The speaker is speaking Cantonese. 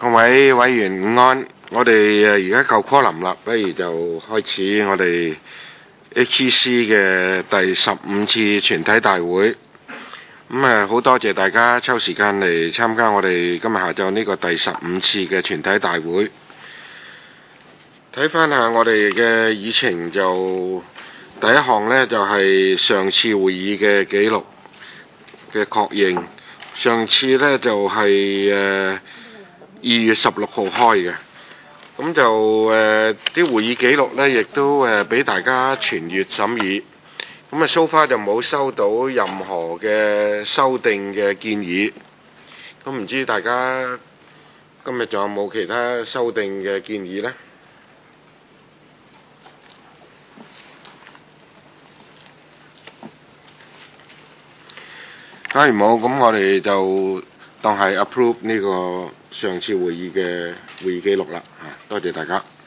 各位委員午安，我哋而家夠quorum啦，不如就開始我哋 HEC 嘅第15次全體大會。好多謝大家抽時間嚟參加我哋今日下晝呢個第15次嘅全體大會。睇翻下我哋嘅議程，就第一項呢，就係上次會議嘅記錄嘅確認。上次呢，就係2月16號開嘅，咁就啲會議記錄呢，亦都俾大家傳閱審議。咁so far就冇收到任何嘅修訂嘅建議。咁唔知大家今日仲有冇其他修訂嘅建議呢？假如冇，咁我哋就當係 approve 呢個上次會議嘅會議記錄啦。多謝大家。